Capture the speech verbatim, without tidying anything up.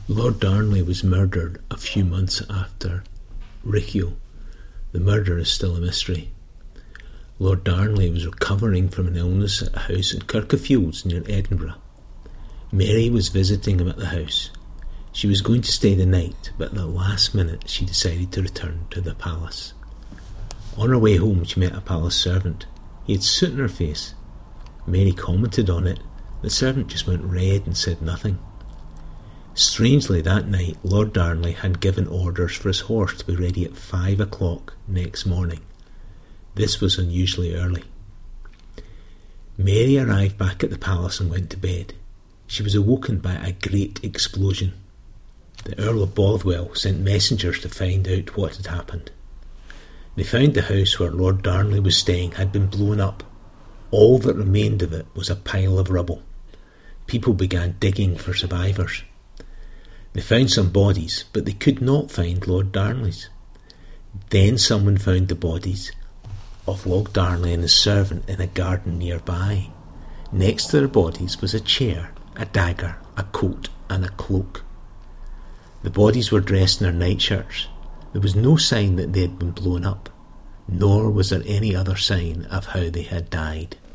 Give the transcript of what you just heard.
Lord Darnley was murdered a few months after Riccio. The murder is still a mystery. Lord Darnley was recovering from an illness at a house in Kirkafields near Edinburgh. Mary was visiting him at the house. She was going to stay the night, but at the last minute she decided to return to the palace. On her way home she met a palace servant. He had soot in her face. Mary commented on it. The servant just went red and said nothing. Strangely, that night Lord Darnley had given orders for his horse to be ready at five o'clock next morning. This was unusually early. Mary arrived back at the palace and went to bed. She was awoken by a great explosion. The Earl of Bothwell sent messengers to find out what had happened. They found the house where Lord Darnley was staying had been blown up. All that remained of it was a pile of rubble. People began digging for survivors. They found some bodies, but they could not find Lord Darnley's. Then someone found the bodies of Lord Darnley and his servant in a garden nearby. Next to their bodies was a chair, a dagger, a coat, and a cloak. The bodies were dressed in their nightshirts. There was no sign that they had been blown up, nor was there any other sign of how they had died.